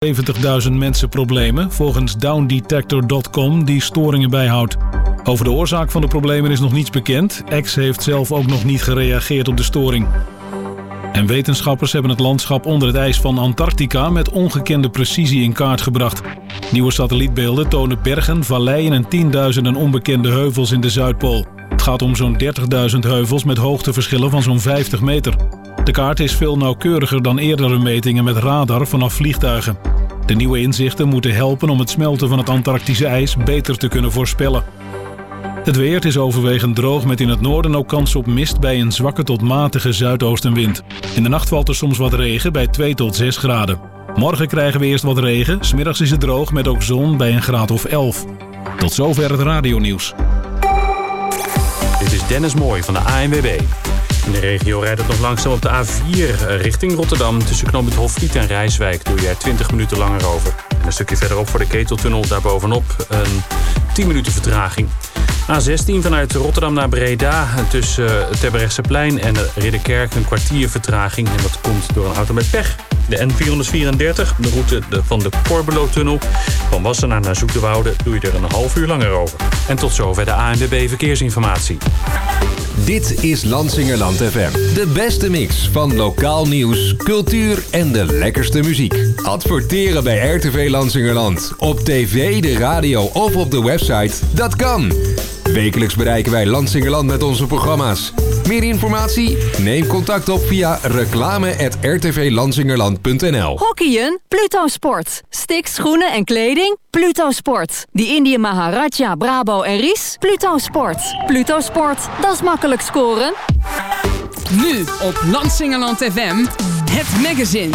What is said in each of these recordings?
70.000 mensen problemen, volgens downdetector.com die storingen bijhoudt. Over de oorzaak van de problemen is nog niets bekend. X heeft zelf ook nog niet gereageerd op de storing. En wetenschappers hebben het landschap onder het ijs van Antarctica met ongekende precisie in kaart gebracht. Nieuwe satellietbeelden tonen bergen, valleien en tienduizenden onbekende heuvels in de Zuidpool. Het gaat om zo'n 30.000 heuvels met hoogteverschillen van zo'n 50 meter. De kaart is veel nauwkeuriger dan eerdere metingen met radar vanaf vliegtuigen. De nieuwe inzichten moeten helpen om het smelten van het Antarctische ijs beter te kunnen voorspellen. Het weer is overwegend droog met in het noorden ook kans op mist bij een zwakke tot matige zuidoostenwind. In de nacht valt er soms wat regen bij 2 tot 6 graden. Morgen krijgen we eerst wat regen, 's middags is het droog met ook zon bij een graad of 11. Tot zover het radionieuws. Dit is Dennis Mooij van de ANWB. In de regio rijdt het nog langzaam op de A4 richting Rotterdam. Tussen knooppunt Hofvliet en Rijswijk doe je er 20 minuten langer over. En een stukje verderop voor de Keteltunnel daarbovenop een 10 minuten vertraging. A16 vanuit Rotterdam naar Breda tussen Terbrechtseplein en Ridderkerk een kwartier vertraging. En dat komt door een auto met pech. De N434, de route van de Corbelotunnel. Van Wassenaar naar Zoeterwoude doe je er een half uur langer over. En tot zover de ANWB Verkeersinformatie. Dit is Lansingerland FM. De beste mix van lokaal nieuws, cultuur en de lekkerste muziek. Adverteren bij RTV Lansingerland. Op tv, de radio of op de website. Dat kan. Wekelijks bereiken wij Lansingerland met onze programma's. Meer informatie? Neem contact op via reclame@rtvlansingerland.nl. Hockeyen? Pluto Sport. Sticks, schoenen en kleding? Pluto Sport. Die Indië Maharaja, Brabo en Ries? Pluto Sport. Pluto Sport, dat is makkelijk scoren. Nu op Lansingerland FM, het magazine.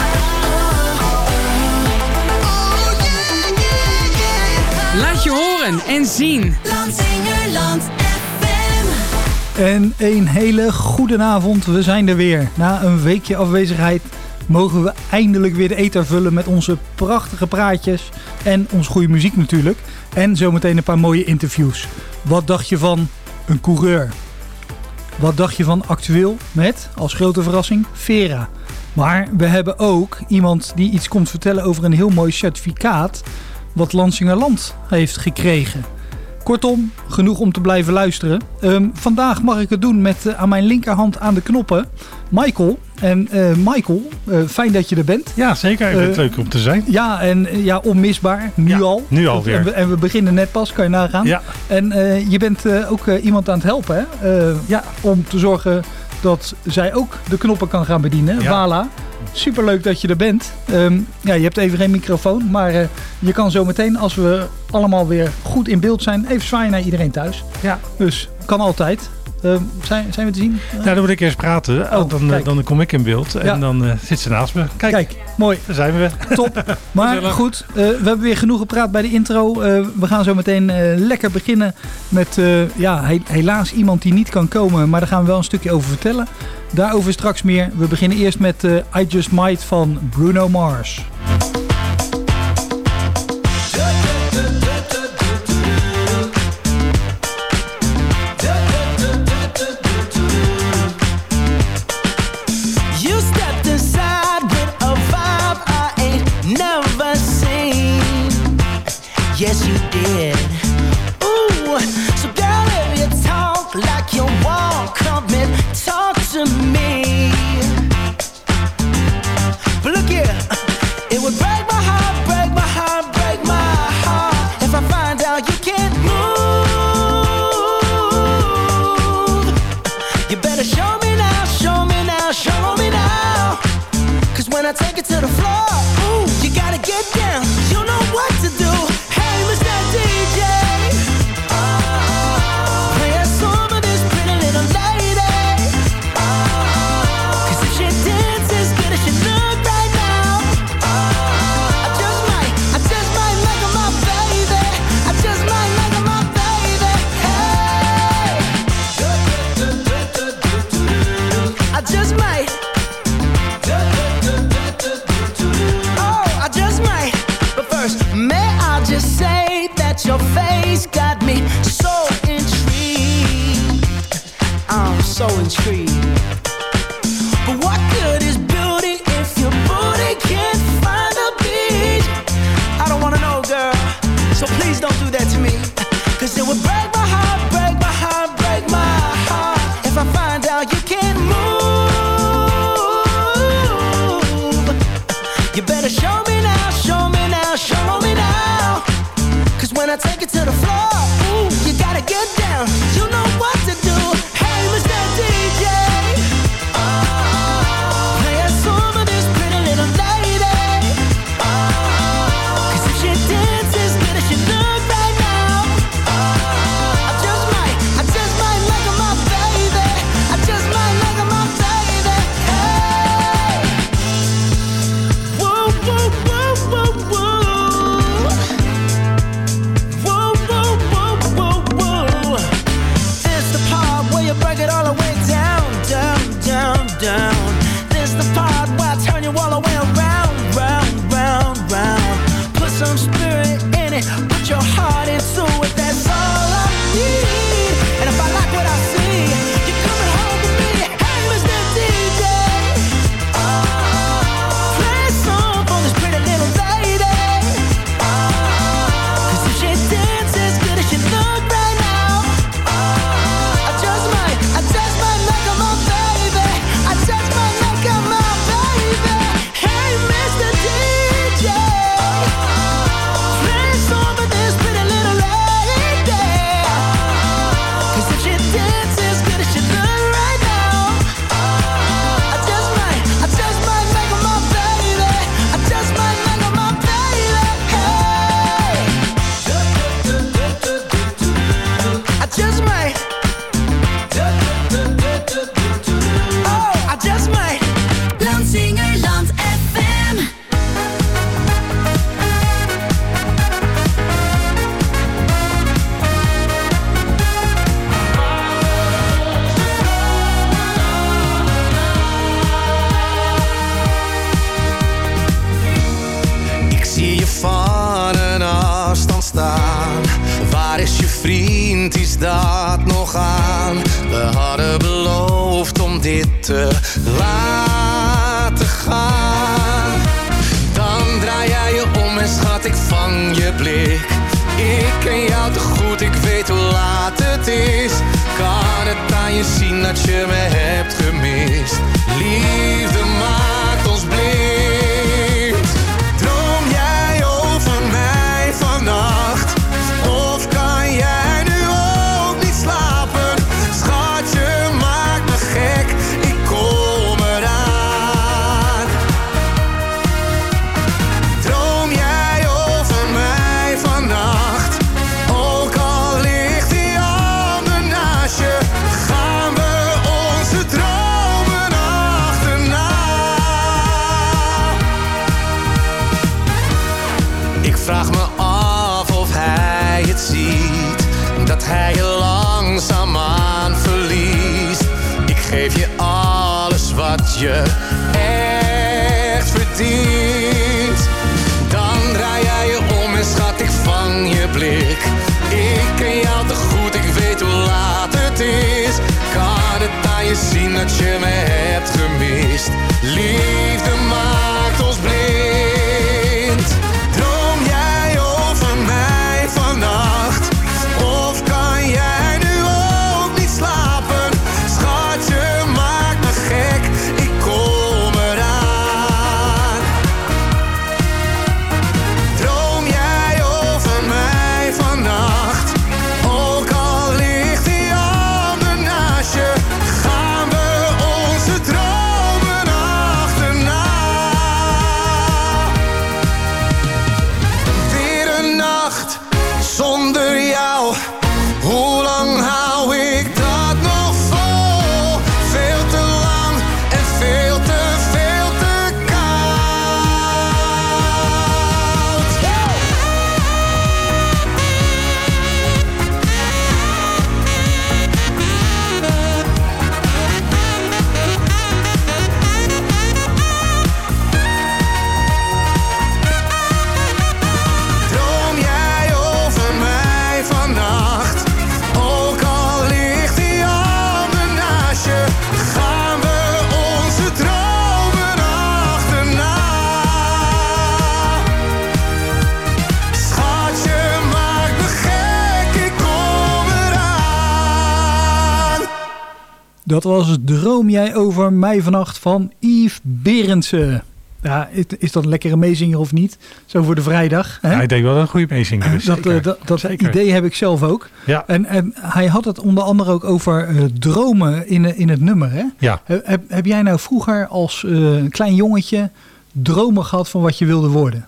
Laat je horen en zien. Lansingerland FM. En een hele goede avond. We zijn er weer. Na een weekje afwezigheid mogen we eindelijk weer de ether vullen met onze prachtige praatjes en onze goede muziek natuurlijk. En zometeen een paar mooie interviews. Wat dacht je van een coureur? Wat dacht je van actueel met, als grote verrassing, Vera? Maar we hebben ook iemand die iets komt vertellen over een heel mooi certificaat wat Lansingerland heeft gekregen. Kortom, genoeg om te blijven luisteren. Vandaag mag ik het doen met aan mijn linkerhand aan de knoppen Michael. En Michael, fijn dat je er bent. Ja, zeker. Ik vind het leuk om te zijn. Ja, en ja, onmisbaar. Nu al. Nu alweer. En we beginnen net pas, kan je nagaan. Ja. En je bent ook iemand aan het helpen, hè? Om te zorgen dat zij ook de knoppen kan gaan bedienen. Ja. Voilà. Superleuk dat je er bent. Je hebt even geen microfoon, maar je kan zo meteen, als we allemaal weer goed in beeld zijn, even zwaaien naar iedereen thuis. Ja. Dus kan altijd. Zijn we te zien? Dan moet ik eerst praten. Dan kom ik in beeld en dan zit ze naast me. Kijk, mooi. Daar zijn we. Top. Maar goed, we hebben weer genoeg gepraat bij de intro. We gaan zo meteen lekker beginnen met helaas iemand die niet kan komen. Maar daar gaan we wel een stukje over vertellen. Daarover straks meer. We beginnen eerst met I Just Might van Bruno Mars. Yes, you did. Ooh, so girl, if you talk like you want, come and talk to me. But look here, it would break my heart, break my heart, break my heart if I find out you can't move. You better show me now, show me now, show me now. 'Cause when I take it to the floor, ooh, you gotta get down. You know what to do. DJ, play a song of this pretty little lady. 'Cause if she dances good as she look right now, I just please don't do that to me. Cause it would break my heart, break my heart, break my heart. If I find out you can't move, you better show me now, show me now, show me now. Cause when I take it to the floor, ooh, you gotta get down. You know what to do. Hey, Mr. DJ, play a song for this pretty little lady. Cause if she dances good as she look right now, I just might make her my baby. I just might make her my baby. Hey, whoa, whoa, whoa, whoa, whoa. Whoa, whoa, whoa, whoa, whoa. This the part where you break it all the way down, down, down, down. This the part where I turn you all the way around, round, round, round. Put some spirit in it, put your heart into it. That's all I need. And if I like what I see, you're coming home with me. Hey, Mr. DJ, play a song for this pretty little lady. Cause if she dances good as she look right now, I just might make her my baby. I just might make her my baby. Hey, Mr. DJ, play a song for this pretty little lady. Cause if she dances good as she look right now, I just might make her my baby. I just might make her my baby. Hey, I just might. Oh, I just might. Lansingerland FM. Ik zie je van een afstand staan. Waar is je vriend, is dat nog aan? We hadden beloofd om dit te laten gaan. Dan draai jij je om en schat, ik vang je blik. Ik ken jou te goed, ik weet hoe laat het is. Kan het aan je zien dat je me hebt gemist? Liefde maakt ons blind. Droom jij over mij vannacht? Of kan jij nu ook niet slapen? Schatje, maak me gek, ik kom eraan. Droom jij over mij vannacht? Ook al ligt die ander naast je, gaan we onze dromen achterna. Ik vraag me af of hij het ziet, dat hij je langzaamaan verliest. Ik geef je alles wat je echt verdient. Dan draai jij je om en schat, ik vang je blik. Ik ken jou te goed, ik weet hoe laat het is. Kan het aan je zien dat je me hebt gemist? Liefde maakt ons blind. Droom jij over mij vannacht? Of kan jij nu ook niet slapen? Schatje, maak me gek, ik kom eraan. Dat was Droom jij over mij vannacht van Yves Berendsen. Ja, is dat een lekkere meezinger of niet? Zo voor de vrijdag. Hè? Ja, ik denk wel dat een goede meezinger is. Dat idee heb ik zelf ook. Ja. En hij had het onder andere ook over dromen in het nummer. Hè? Ja. Heb jij nou vroeger als klein jongetje dromen gehad van wat je wilde worden?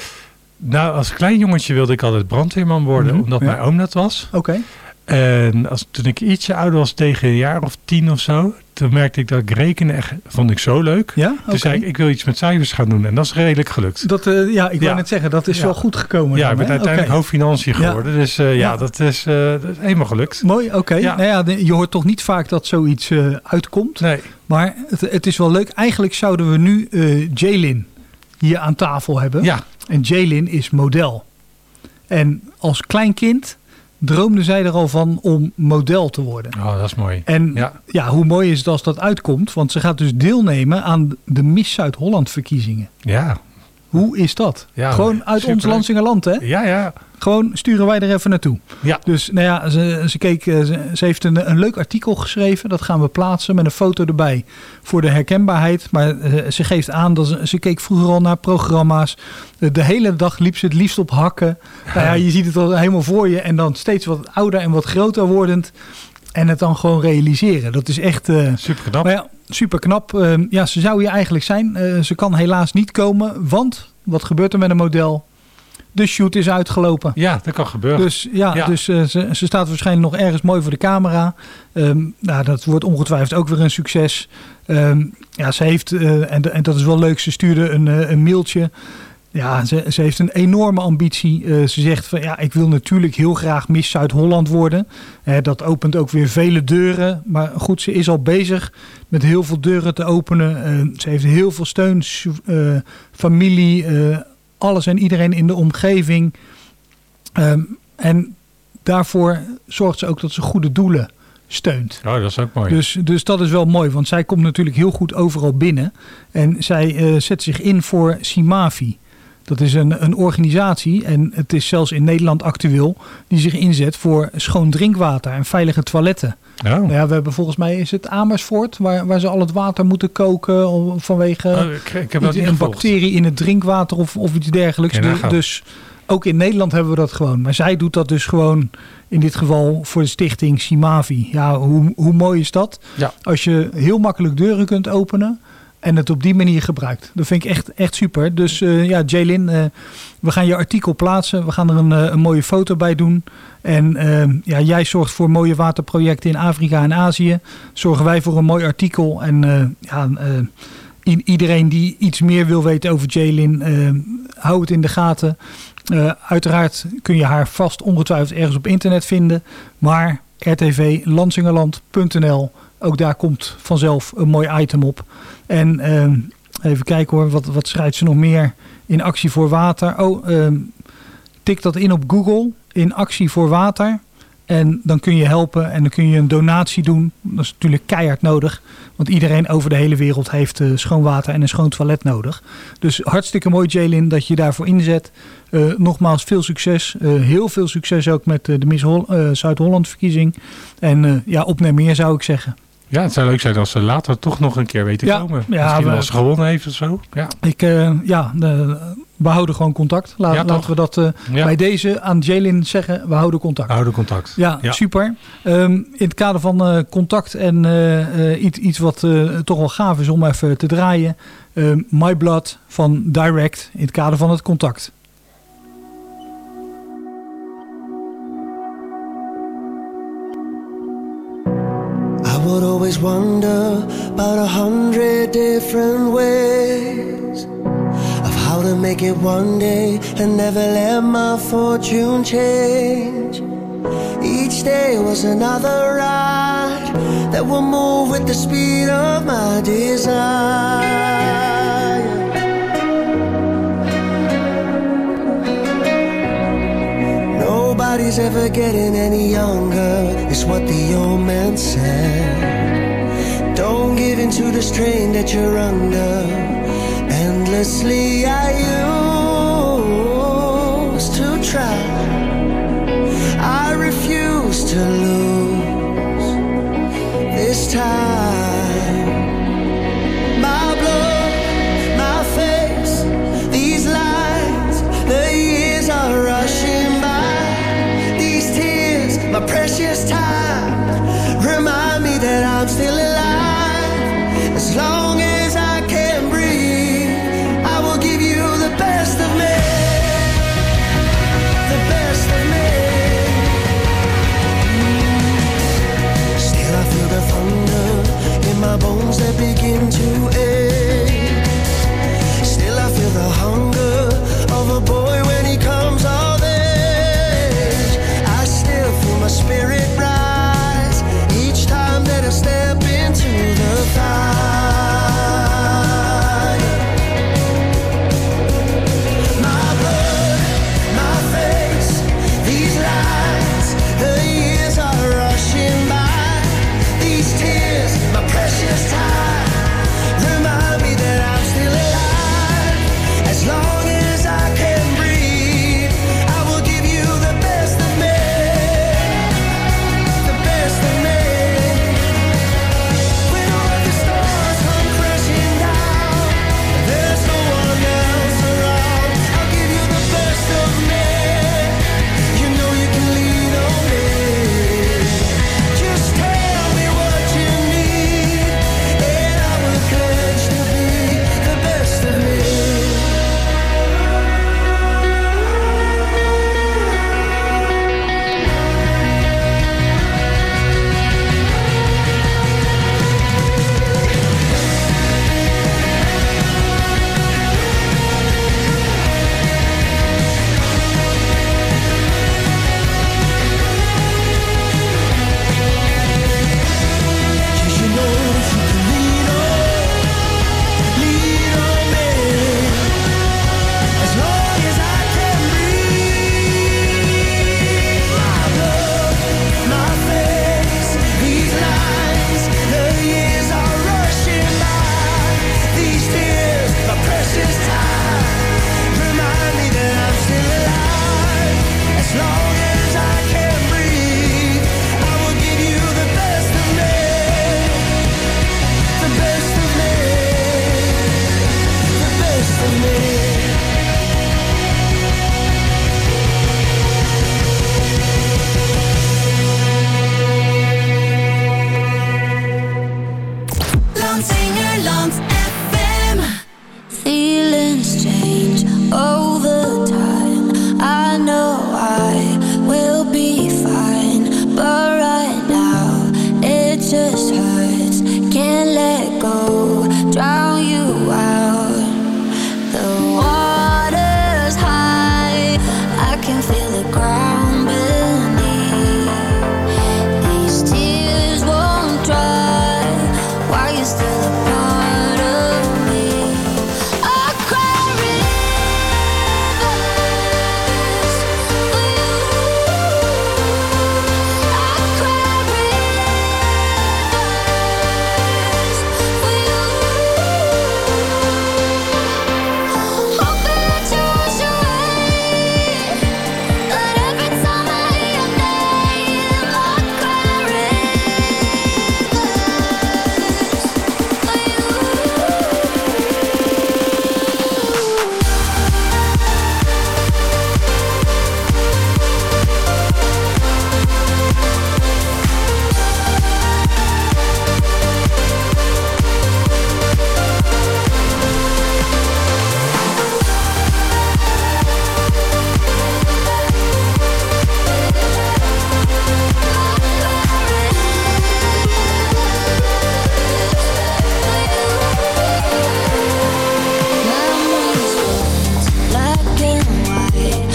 Nou, als klein jongetje wilde ik altijd brandweerman worden, omdat mijn oom dat was. Oké. En toen ik ietsje ouder was, tegen een jaar of 10 of zo, toen merkte ik dat ik rekenen vond ik zo leuk. Ja? Toen zei ik wil iets met cijfers gaan doen. En dat is redelijk gelukt. Ik wou net zeggen, dat is wel goed gekomen. Ja, ik ben uiteindelijk hoofdfinanciën geworden. Ja. Dus dat is helemaal gelukt. Mooi, oké. Ja. Nou ja, je hoort toch niet vaak dat zoiets uitkomt. Nee. Maar het is wel leuk. Eigenlijk zouden we nu Jaylin hier aan tafel hebben. Ja. En Jaylin is model. En als klein kind droomde zij er al van om model te worden. Oh, dat is mooi. En hoe mooi is het als dat uitkomt? Want ze gaat dus deelnemen aan de Miss Zuid-Holland verkiezingen. Ja. Hoe is dat? Ja, gewoon uit ons Lansingerland, hè? Ja, ja. Gewoon sturen wij er even naartoe. Ja. Dus nou ja, ze heeft een leuk artikel geschreven. Dat gaan we plaatsen met een foto erbij voor de herkenbaarheid. Maar ze geeft aan dat ze keek vroeger al naar programma's. De hele dag liep ze het liefst op hakken. Nou ja, je ziet het al helemaal voor je. En dan steeds wat ouder en wat groter wordend. En het dan gewoon realiseren. Dat is echt super knap. Maar ja, super knap. Ze zou hier eigenlijk zijn. Ze kan helaas niet komen. Want wat gebeurt er met een model? De shoot is uitgelopen. Ja, dat kan gebeuren. Dus, ze staat waarschijnlijk nog ergens mooi voor de camera. Dat wordt ongetwijfeld ook weer een succes. Ze heeft, en dat is wel leuk, ze stuurde een mailtje. Ja, ze heeft een enorme ambitie. Ze zegt van ik wil natuurlijk heel graag Miss Zuid-Holland worden. Dat opent ook weer vele deuren. Maar goed, ze is al bezig met heel veel deuren te openen. Ze heeft heel veel steun, familie, alles en iedereen in de omgeving. En daarvoor zorgt ze ook dat ze goede doelen steunt. Oh, dat is ook mooi. Dus dat is wel mooi, want zij komt natuurlijk heel goed overal binnen. En zij zet zich in voor Simavi. Dat is een organisatie en het is zelfs in Nederland actueel die zich inzet voor schoon drinkwater en veilige toiletten. Oh. Nou ja, we hebben volgens mij is het Amersfoort waar ze al het water moeten koken vanwege ik heb dat niet een bacterie in het drinkwater of iets dergelijks. Dus ook in Nederland hebben we dat gewoon. Maar zij doet dat dus gewoon in dit geval voor de stichting Simavi. Ja, hoe mooi is dat? Ja. Als je heel makkelijk deuren kunt openen en het op die manier gebruikt. Dat vind ik echt super. Dus Jaylin, we gaan je artikel plaatsen. We gaan er een mooie foto bij doen. En jij zorgt voor mooie waterprojecten in Afrika en Azië. Zorgen wij voor een mooi artikel. En iedereen die iets meer wil weten over Jaylin, hou het in de gaten. Uiteraard kun je haar vast ongetwijfeld ergens op internet vinden. Maar rtvlansingerland.nl, ook daar komt vanzelf een mooi item op. En even kijken hoor, wat schrijft ze nog meer? In actie voor water. Tik dat in op Google. In actie voor water. En dan kun je helpen en dan kun je een donatie doen. Dat is natuurlijk keihard nodig. Want iedereen over de hele wereld heeft schoon water en een schoon toilet nodig. Dus hartstikke mooi Jaylin dat je daarvoor inzet. Nogmaals veel succes. Heel veel succes ook met de Miss Zuid-Holland verkiezing. En op naar meer zou ik zeggen. Ja, het zou leuk zijn als ze later toch nog een keer weten komen. Ja, misschien als ze gewonnen heeft of zo. Ja. We houden gewoon contact. Laten we dat bij deze aan Jaylin zeggen. We houden contact. We houden contact. Ja, super. In het kader van contact en iets wat toch wel gaaf is om even te draaien. My Blood van Direct in het kader van het contact. I would always wonder about 100 different ways of how to make it one day and never let my fortune change. Each day was another ride that will move with the speed of my desire. Nobody's ever getting any younger, is what the old man said. Don't give in to the strain that you're under. Endlessly I used to try, I refuse to lose. This time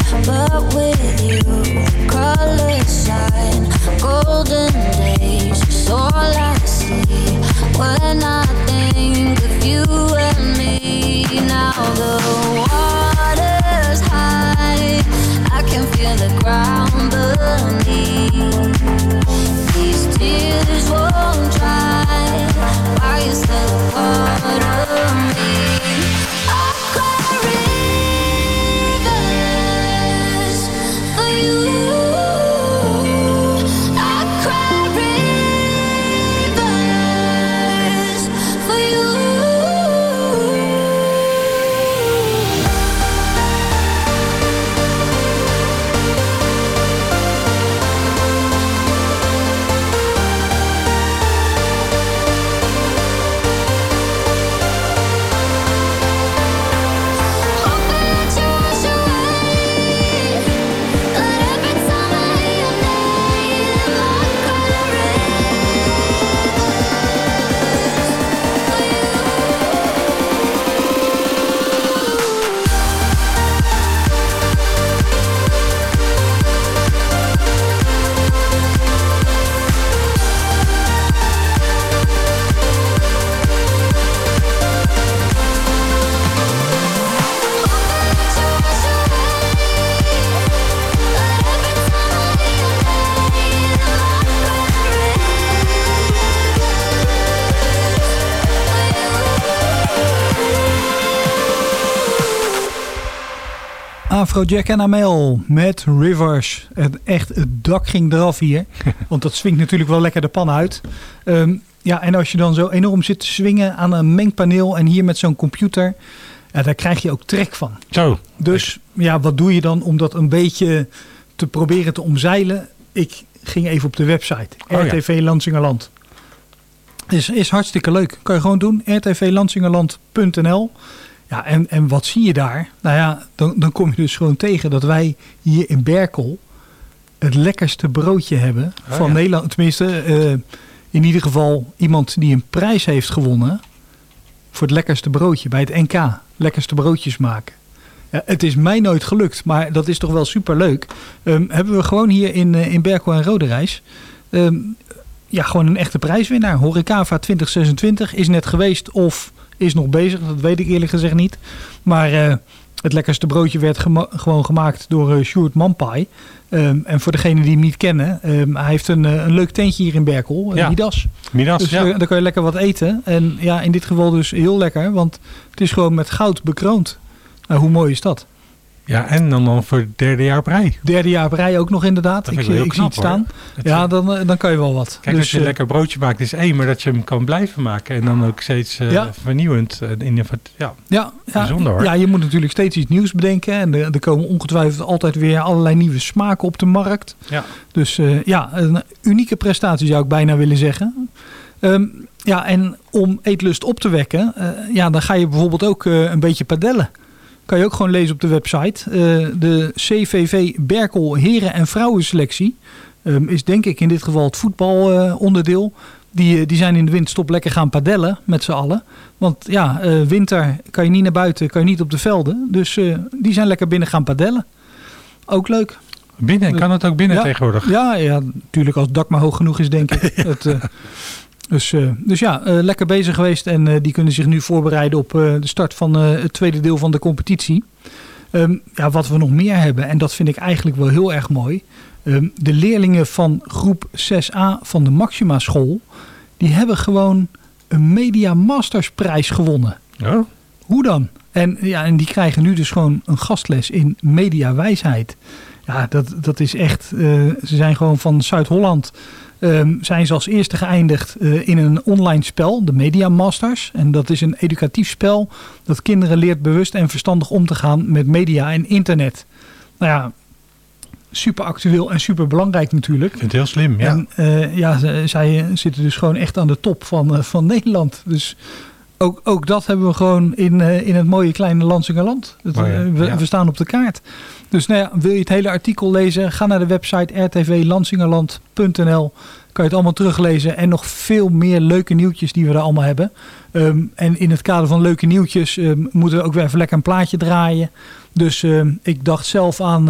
but with you, colors shine, golden days is all I see when I think of you and me. Now the water's high, I can feel the ground beneath. These tears won't dry, while you're still a part of me. I cry rivers for you. I cry rivers for you. Afrojack en Amel met Rivers. Het dak ging eraf hier. Want dat swingt natuurlijk wel lekker de pan uit. Ja, en als je dan zo enorm zit te swingen aan een mengpaneel en hier met zo'n computer, ja, daar krijg je ook trek van. Zo. Dus ja, wat doe je dan om dat een beetje te proberen te omzeilen? Ik ging even op de website. RTV Lansingerland. Is hartstikke leuk. Kan je gewoon doen. rtvlansingerland.nl. Ja, en wat zie je daar? Nou ja, dan kom je dus gewoon tegen dat wij hier in Berkel het lekkerste broodje hebben van Nederland. Tenminste, in ieder geval iemand die een prijs heeft gewonnen voor het lekkerste broodje bij het NK. Lekkerste broodjes maken. Ja, het is mij nooit gelukt, maar dat is toch wel superleuk. Hebben we gewoon hier in Berkel en Roderijs ja, gewoon een echte prijswinnaar. Horecava 2026 is net geweest of is nog bezig. Dat weet ik eerlijk gezegd niet. Maar het lekkerste broodje werd gewoon gemaakt door Sjoerd Mampai. En voor degenen die hem niet kennen, hij heeft een leuk tentje hier in Berkel. Midas. Midas, dus daar kan je lekker wat eten. En ja, in dit geval dus heel lekker, want het is gewoon met goud bekroond. Nou, hoe mooi is dat? Ja, en dan voor het derde jaar op rij. Derde jaar op rij ook nog inderdaad. Ik zie het staan. Ja, dan kan je wel wat. Kijk, als je een lekker broodje maakt is één, maar dat je hem kan blijven maken. En dan ook steeds vernieuwend. Bijzonder hoor. Ja, je moet natuurlijk steeds iets nieuws bedenken. En er komen ongetwijfeld altijd weer allerlei nieuwe smaken op de markt. Ja. Dus een unieke prestatie zou ik bijna willen zeggen. Ja, en om eetlust op te wekken, dan ga je bijvoorbeeld ook een beetje padellen. Kan je ook gewoon lezen op de website. De CVV Berkel heren- en vrouwenselectie is denk ik in dit geval het voetbalonderdeel. Die zijn in de winterstop lekker gaan padellen met z'n allen. Want ja, winter kan je niet naar buiten, kan je niet op de velden. Dus die zijn lekker binnen gaan padellen. Ook leuk. Binnen? Kan het ook binnen tegenwoordig? Ja, natuurlijk als het dak maar hoog genoeg is denk ik. Dus ja, lekker bezig geweest en die kunnen zich nu voorbereiden op de start van het tweede deel van de competitie. Wat we nog meer hebben, en dat vind ik eigenlijk wel heel erg mooi. De leerlingen van groep 6A van de Maxima School, die hebben gewoon een Media Masters prijs gewonnen. Oh. Hoe dan? En die krijgen nu dus gewoon een gastles in mediawijsheid. Ja, dat is echt, ze zijn gewoon van Zuid-Holland. Zijn ze als eerste geëindigd in een online spel, de Media Masters. En dat is een educatief spel dat kinderen leert bewust en verstandig om te gaan met media en internet. Nou ja, super actueel en super belangrijk natuurlijk. Ik vind het heel slim, ja. En zij zitten dus gewoon echt aan de top van Nederland. Dus ook dat hebben we gewoon in het mooie kleine Lansingerland. We staan op de kaart. Dus nou ja, wil je het hele artikel lezen? Ga naar de website rtvlansingerland.nl je het allemaal teruglezen. En nog veel meer leuke nieuwtjes die we daar allemaal hebben. En in het kader van leuke nieuwtjes moeten we ook weer even lekker een plaatje draaien. Dus ik dacht zelf aan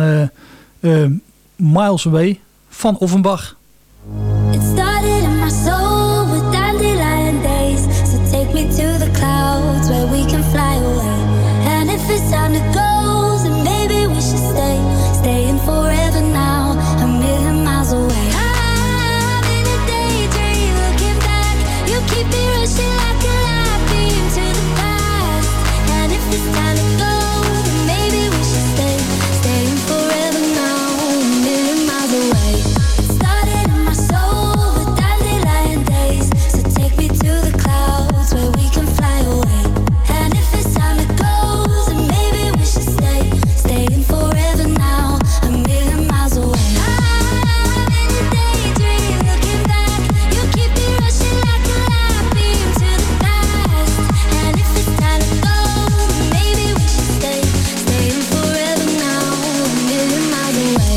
Miles Away van Offenbach. It started in my soul with dandelion days. So take me to the clouds where we can fly away. And if it's time to go, then maybe we should stay. Staying forever now, a million miles away. I'm in a daydream looking back. You keep me rushing like a light beam to the past. And if it's time to go, then maybe we should stay. Staying forever now, a million miles away. It started in my soul with dandelion days. So take me to the clouds where we can fly away. And if it's time to go, then maybe we should stay. Staying forever now, a million miles away. I'm in a daydream looking back. You keep me rushing like a light beam to the past. And if it's time to go, then maybe we should stay. Staying forever now, a million miles away.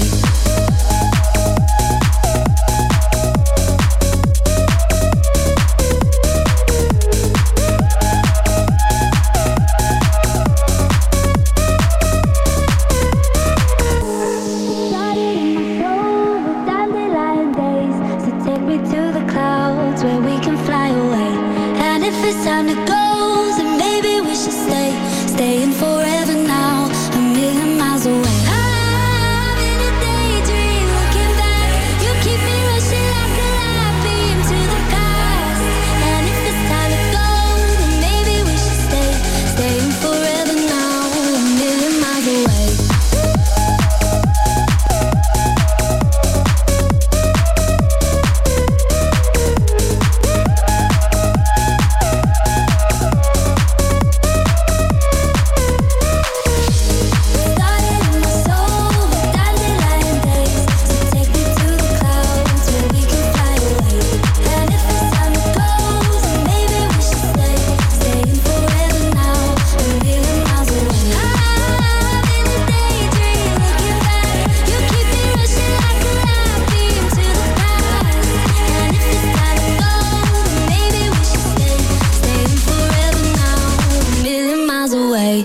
Started in my soul with dandelion days. So take me to the clouds where we can fly away. And if it's time to go, then maybe we should stay. Staying forever now, a million miles away. I'm in a daydream looking back. You keep me rushing like a light beam to the past. And if it's time to go, then maybe we should stay. Staying forever now, a million miles away. Started in my soul with dandelion days. So take me to the clouds where we can fly away. And if it's time to go, then maybe we should stay. Staying forever now, a million miles away. I'm in a daydream looking back. You keep me rushing like a light beam to the past. And if it's time to go, then maybe we should stay. Staying forever now, a million miles away.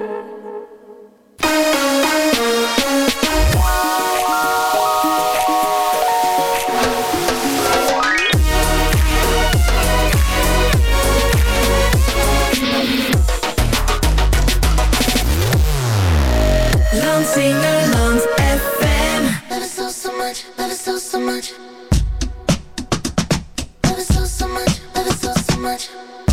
Landsingerland FM. Love it so much, love it so much. Love it so much, love it so much.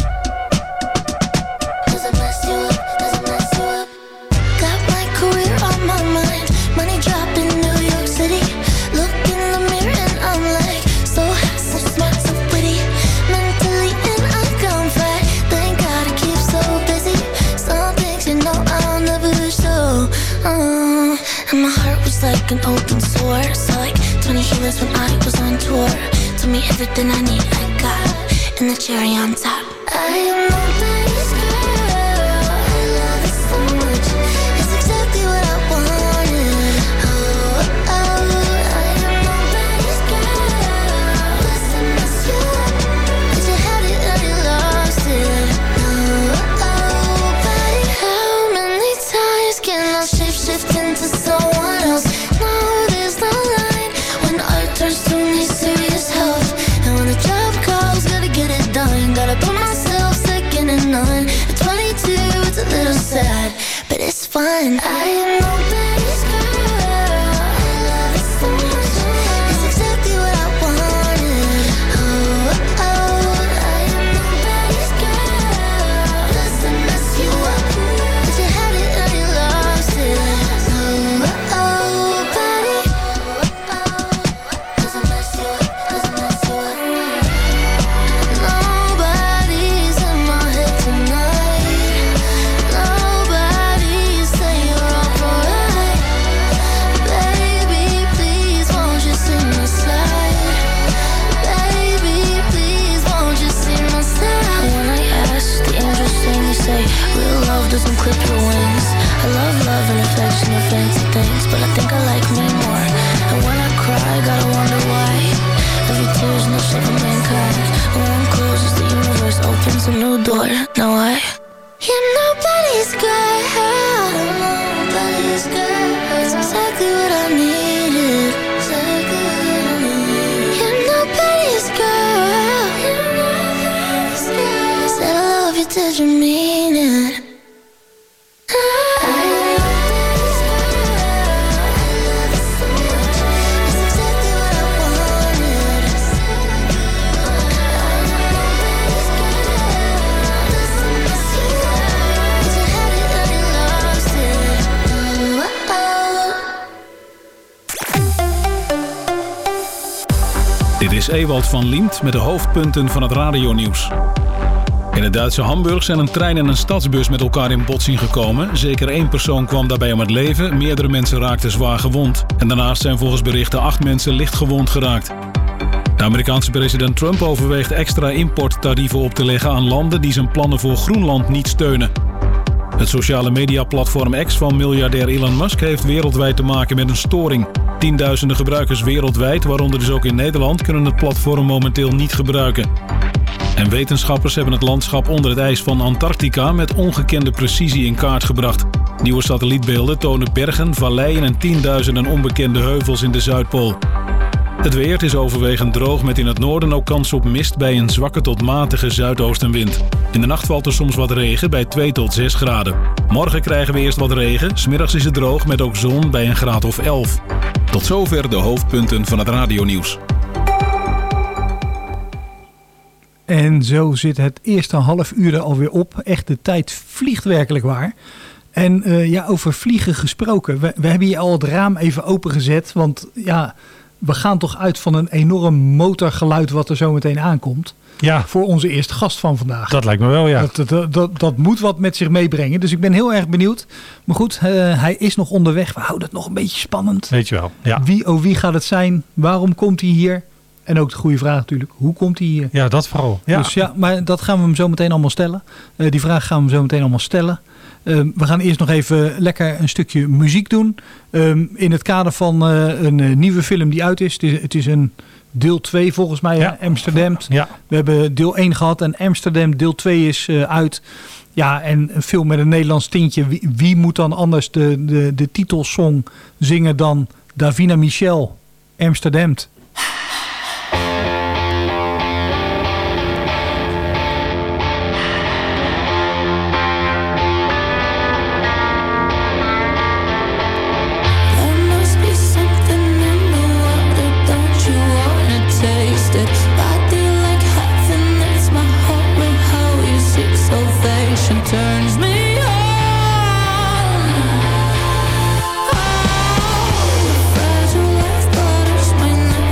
Does it mess you up? Does it mess you up? Got my career on my mind. Money dropped in New York City. Look in the mirror and I'm like, so hot, so smart, so pretty. Mentally and I'm comfort. Thank God I keep so busy. Some things you know I'll never show. And my heart was like an open sore. Saw like 20 healers when I was on tour. Told me everything I need I got. And the cherry on top, I am nobody's girl. I love it so much. It's exactly what I wanted. Oh, I am nobody's girl. Doesn't mess you up. But you had it and you lost it. Nobody. How many times can I shapeshift into someone else? No, there's no line when art turns to me serious help. And when the job calls, gotta get it done. Gotta put myself second and none. At 22, it's a little sad, but it's fun. I am nobody's girl. I love it so much. It's exactly what I wanted. Oh, I am nobody's girl. Doesn't mess you up, but you had it and you lost it. Nobody. Doesn't mess you up, doesn't mess you up. Nobody's in my head tonight. Nobody's saying you're all alright. Baby, please won't you see my side? Baby, please won't you see my side? When I ask, the angels sing, you say real love doesn't clip your wings. I love and affection and fancy things, but I think I like me more. And when I cry, gotta wonder why. Every tear's It's exactly what I needed. You're no prettiest girl. Said I love you, did you mean it? Dit is Ewald van Liemt met de hoofdpunten van het radionieuws. In het Duitse Hamburg zijn een trein en een stadsbus met elkaar in botsing gekomen. Zeker 1 persoon kwam daarbij om het leven, meerdere mensen raakten zwaar gewond. En daarnaast zijn volgens berichten 8 mensen licht gewond geraakt. De Amerikaanse president Trump overweegt extra importtarieven op te leggen aan landen die zijn plannen voor Groenland niet steunen. Het sociale mediaplatform X van miljardair Elon Musk heeft wereldwijd te maken met een storing. Tienduizenden gebruikers wereldwijd, waaronder dus ook in Nederland, kunnen het platform momenteel niet gebruiken. En wetenschappers hebben het landschap onder het ijs van Antarctica met ongekende precisie in kaart gebracht. Nieuwe satellietbeelden tonen bergen, valleien en tienduizenden onbekende heuvels in de Zuidpool. Het weer is overwegend droog met in het noorden ook kans op mist bij een zwakke tot matige zuidoostenwind. In de nacht valt er soms wat regen bij 2 tot 6 graden. Morgen krijgen we eerst wat regen, 's middags is het droog met ook zon bij een graad of 11. Tot zover de hoofdpunten van het radionieuws. En zo zit het eerste half uur er alweer op. Echt, de tijd vliegt werkelijk waar. En over vliegen gesproken. We hebben hier al het raam even opengezet. Want ja, we gaan toch uit van een enorm motorgeluid wat er zo meteen aankomt. Ja. Voor onze eerste gast van vandaag. Dat lijkt me wel, ja. Dat moet wat met zich meebrengen. Dus ik ben heel erg benieuwd. Maar goed, hij is nog onderweg. We houden het nog een beetje spannend. Weet je wel, ja. Wie gaat het zijn? Waarom komt hij hier? En ook de goede vraag natuurlijk. Hoe komt hij hier? Ja, dat vooral. Ja. Dus ja, maar dat gaan we hem zo meteen allemaal stellen. Die vraag gaan we hem zo meteen allemaal stellen. We gaan eerst nog even lekker een stukje muziek doen. In het kader van een nieuwe film die uit is. Het is een deel 2 volgens mij, ja. Amsterdam. Ja. We hebben deel 1 gehad en Amsterdam deel 2 is uit. Ja, en een film met een Nederlands tintje. Wie moet dan anders de titelsong zingen dan Davina Michel, Amsterdam? Turns me on. Oh, fragile life, but it's my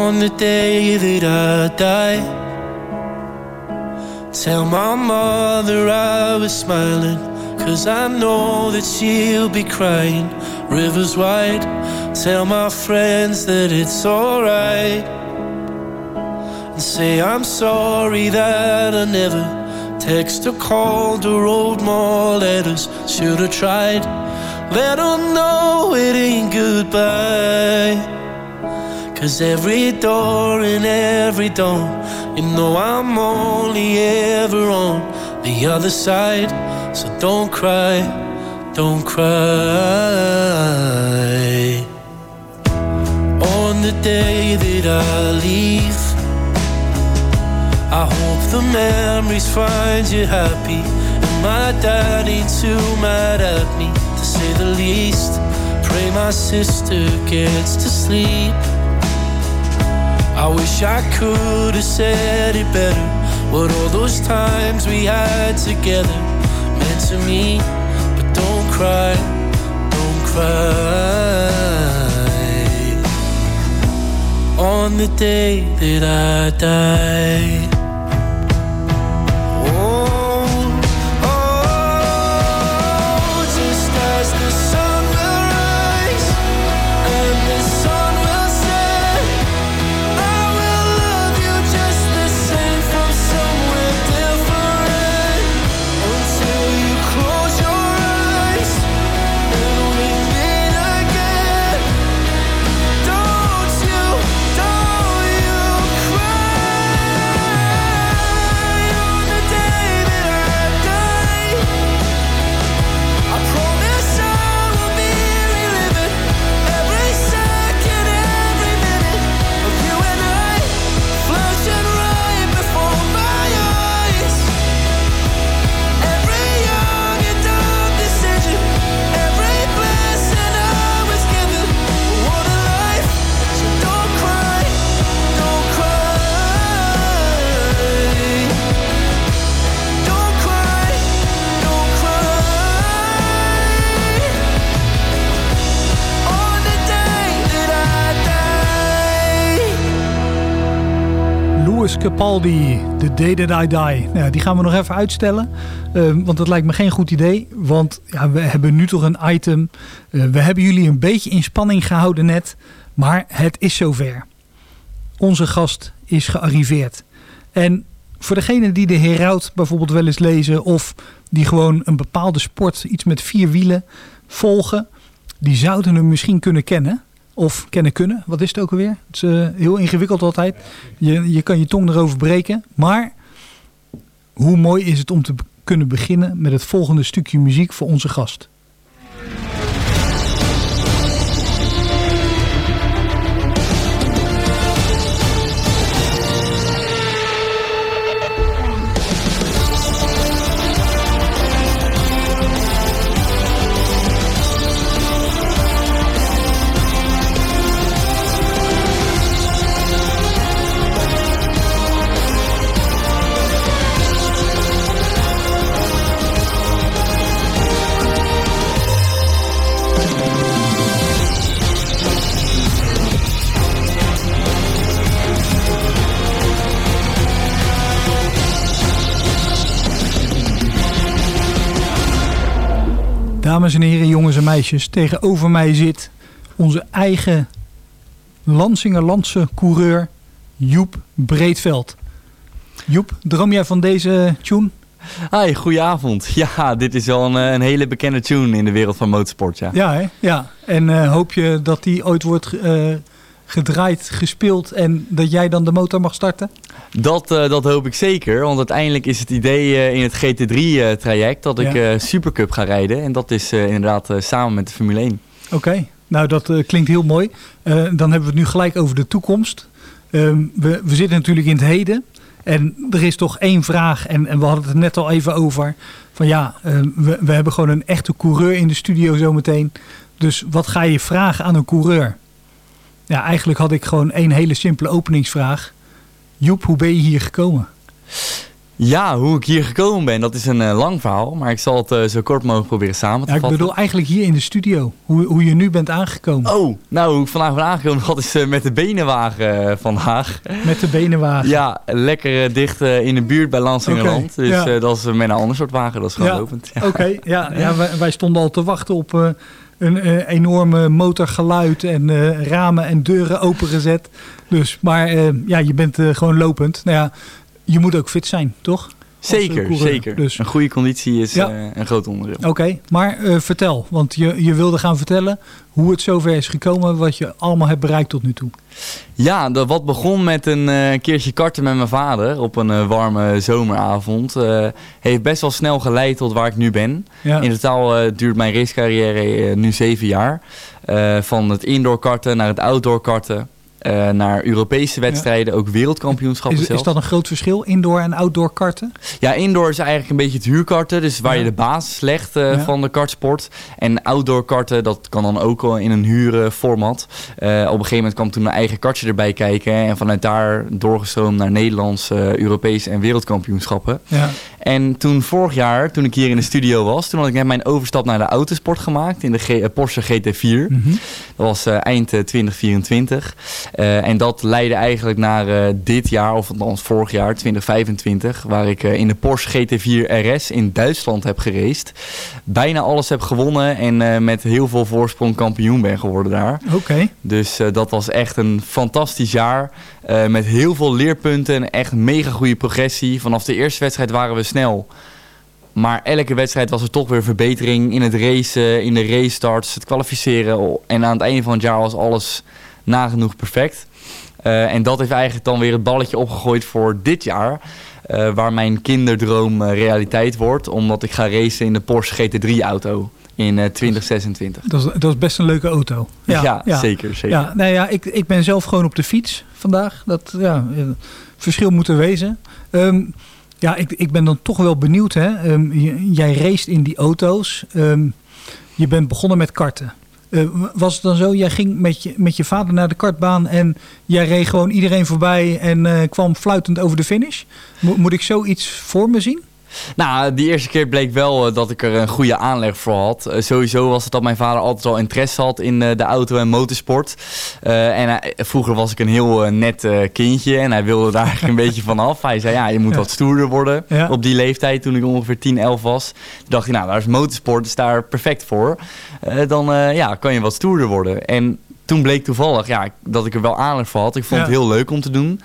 On the day that I die, tell my mother I was smiling, 'cause I know that she'll be crying. Rivers wide, tell my friends that it's alright, and say I'm sorry that I never text or called or wrote more letters. Should have tried. Let them know it ain't goodbye, 'cause every door and every dawn, you know I'm only ever on the other side. So don't cry, don't cry. On the day that I leave, I hope the memories find you happy, and my dad ain't too mad at me, to say the least. Pray my sister gets to sleep. I wish I could have said it better, what all those times we had together meant to me. But don't cry, don't cry. On the day that I die. Capaldi, The Day That I Die. Nou, die gaan we nog even uitstellen. Want dat lijkt me geen goed idee. Want ja, we hebben nu toch een item. We hebben jullie een beetje in spanning gehouden net. Maar het is zover. Onze gast is gearriveerd. En voor degenen die de Heraut bijvoorbeeld wel eens lezen, of die gewoon een bepaalde sport, iets met 4 wielen, volgen, die zouden hem misschien kunnen kennen. Of kunnen. Wat is het ook alweer? Het is heel ingewikkeld altijd. Je kan je tong erover breken. Maar hoe mooi is het om te kunnen beginnen met het volgende stukje muziek voor onze gast. Dames en heren, jongens en meisjes, tegenover mij zit onze eigen Lansingerlandse coureur Joep Breedveld. Joep, droom jij van deze tune? Hi, goedenavond. Ja, dit is wel een hele bekende tune in de wereld van motorsport. Ja, ja, hè? Ja. En hoop je dat die ooit wordt gedraaid, gespeeld en dat jij dan de motor mag starten? Dat hoop ik zeker, want uiteindelijk is het idee in het GT3-traject dat ik Supercup ga rijden. En dat is inderdaad samen met de Formule 1. Oké, nou dat klinkt heel mooi. Dan hebben we het nu gelijk over de toekomst. We zitten natuurlijk in het heden. En er is toch één vraag, en we hadden het er net al even over. Van ja, we hebben gewoon een echte coureur in de studio zometeen. Dus wat ga je vragen aan een coureur? Ja, eigenlijk had ik gewoon één hele simpele openingsvraag. Joep, hoe ben je hier gekomen? Ja, hoe ik hier gekomen ben, dat is een lang verhaal. Maar ik zal het zo kort mogelijk proberen samen te vatten. Ik bedoel eigenlijk hier in de studio. Hoe je nu bent aangekomen. Oh, nou hoe ik vandaag ben aangekomen, dat is met de benenwagen vandaag. Met de benenwagen? Ja, lekker dicht in de buurt bij Lansingerland. Okay, dus dat is met een ander soort wagen, dat is gewoon lopend. Ja. Oké, wij stonden al te wachten op een enorme motorgeluid en ramen en deuren opengezet. Dus, maar je bent gewoon lopend. Nou ja, je moet ook fit zijn, toch? Zeker. Dus. Een goede conditie is een groot onderdeel. Oké, maar vertel. Want je wilde gaan vertellen hoe het zover is gekomen, wat je allemaal hebt bereikt tot nu toe. Ja, wat begon met een keertje karten met mijn vader op een warme zomeravond. Heeft best wel snel geleid tot waar ik nu ben. Ja. In totaal duurt mijn racecarrière nu 7 jaar. Van het indoor karten naar het outdoor karten. Naar Europese wedstrijden, ook wereldkampioenschappen zelfs. Is dat een groot verschil, indoor en outdoor karten? Ja, indoor is eigenlijk een beetje het huurkarten. Dus waar je de basis legt van de kartsport. En outdoor karten, dat kan dan ook al in een huurformat. Op een gegeven moment kwam toen mijn eigen kartje erbij kijken. En vanuit daar doorgestroomd naar Nederlands, Europese en wereldkampioenschappen. Ja. En toen vorig jaar, toen ik hier in de studio was, toen had ik net mijn overstap naar de autosport gemaakt in de Porsche GT4. Mm-hmm. Dat was eind 2024. En dat leidde eigenlijk naar dit jaar, of althans vorig jaar, 2025, waar ik in de Porsche GT4 RS in Duitsland heb geraced. Bijna alles heb gewonnen en met heel veel voorsprong kampioen ben geworden daar. Oké. Dus dat was echt een fantastisch jaar. Met heel veel leerpunten en echt mega goede progressie. Vanaf de eerste wedstrijd waren we snel. Maar elke wedstrijd was er toch weer verbetering in het racen, in de race starts, het kwalificeren. En aan het einde van het jaar was alles nagenoeg perfect. En dat heeft eigenlijk dan weer het balletje opgegooid voor dit jaar. Waar mijn kinderdroom realiteit wordt. Omdat ik ga racen in de Porsche GT3 auto in 2026. Dat is best een leuke auto. Ja. Zeker. Ja, nou ja, ik ben zelf gewoon op de fiets vandaag. Dat verschil moet er wezen. Ik ben dan toch wel benieuwd. Hè? Jij raced in die auto's. Je bent begonnen met karten. Was het dan zo, jij ging met je vader naar de kartbaan en jij reed gewoon iedereen voorbij en kwam fluitend over de finish? Moet ik zoiets voor me zien? Nou, die eerste keer bleek wel dat ik er een goede aanleg voor had. Sowieso was het dat mijn vader altijd al interesse had in de auto- en motorsport. Vroeger was ik een heel net kindje en hij wilde daar eigenlijk een beetje vanaf. Hij zei, je moet wat stoerder worden op die leeftijd toen ik ongeveer 10, 11 was. Toen dacht hij, daar is motorsport, is daar perfect voor. Dan kan je wat stoerder worden. En toen bleek toevallig dat ik er wel aanleg voor had. Ik vond het heel leuk om te doen.